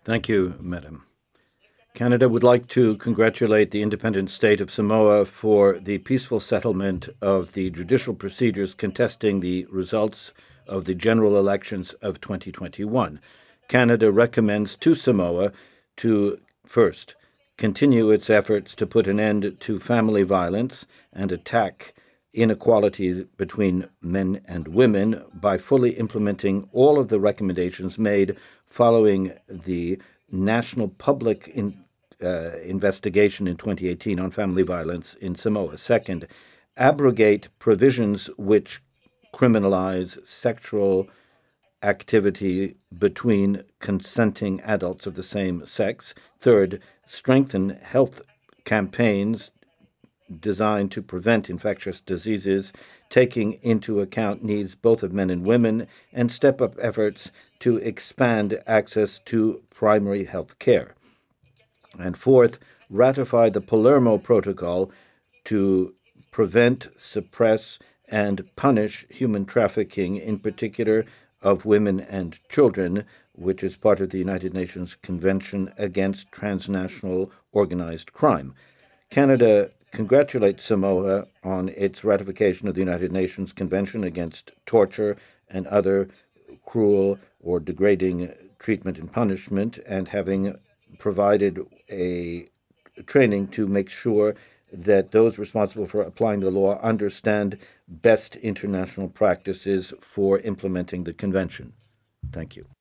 Thank you, Madam. Canada would like to congratulate the independent state of Samoa for the peaceful settlement of the judicial procedures contesting the results of the general elections of 2021. Canada recommends to Samoa to, first, continue its efforts to put an end to family violence and attack inequalities between men and women by fully implementing all of the recommendations made following the National Public investigation in 2018 on family violence in Samoa. Second, abrogate provisions which criminalize sexual activity between consenting adults of the same sex. Third, strengthen health campaigns designed to prevent infectious diseases, taking into account needs both of men and women, and step up efforts to expand access to primary health care. And fourth, ratify the Palermo Protocol to prevent, suppress, and punish human trafficking, in particular of women and children, which is part of the United Nations Convention Against Transnational Organized Crime. Canada congratulates Samoa on its ratification of the United Nations Convention Against Torture and Other Cruel or Degrading Treatment and Punishment, and having provided a training to make sure that those responsible for applying the law understand best international practices for implementing the convention. Thank you.